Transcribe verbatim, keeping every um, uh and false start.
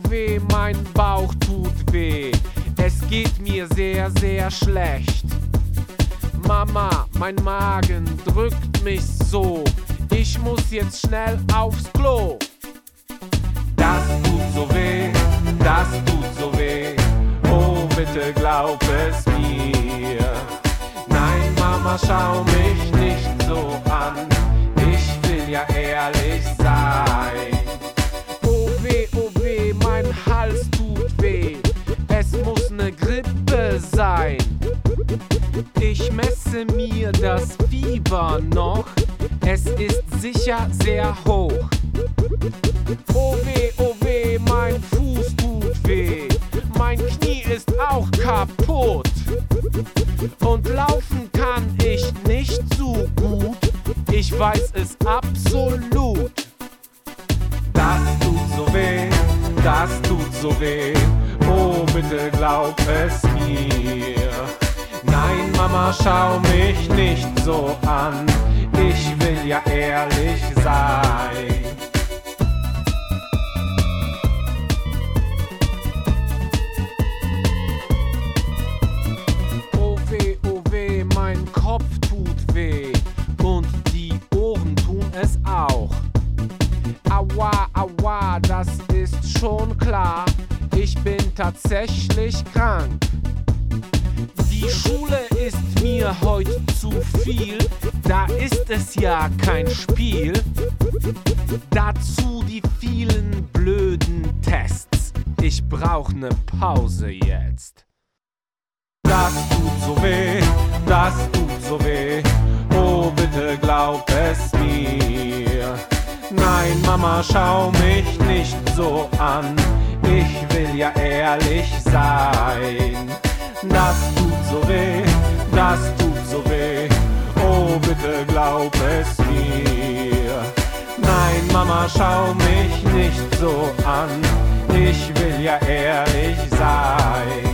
weh, mein Bauch tut weh. Es geht mir sehr, sehr schlecht. Mama, mein Magen drückt mich so. Ich muss jetzt schnell aufs Klo. Das tut so weh, das tut so weh. Oh, bitte glaub es mir. Nein, Mama, schau mich nicht so an. Ich will ja ehrlich sein. Oh weh, oh weh, mein Hals tut weh. Es muss ne Grippe sein. Ich messe mir das Fieber noch. Es ist sicher sehr hoch. Oh weh, oh weh, mein Fuß tut weh. Mein Knie ist auch kaputt. Und laufen kann ich nicht so gut. Ich weiß es absolut. Das tut so weh, das tut so weh. Oh, bitte glaub es mir. Nein, Mama, schau mich nicht so an. Ich will ja ehrlich sein. Oh weh, oh weh, mein Kopf tut weh. Und die Ohren tun es auch. Aua, aua, das ist schon klar. Ich bin tatsächlich krank. Die Schule ist mir heute zu viel, da ist es ja kein Spiel. Dazu die vielen blöden Tests. Ich brauch ne Pause jetzt. Das tut so weh, das tut so weh. Oh, bitte glaub es mir. Nein, Mama, schau mich nicht so an. Ich will ja ehrlich sein. Das tut so weh, das tut so weh. Oh, bitte glaub es mir. Nein, Mama, schau mich nicht so an. Ich will ja ehrlich sein.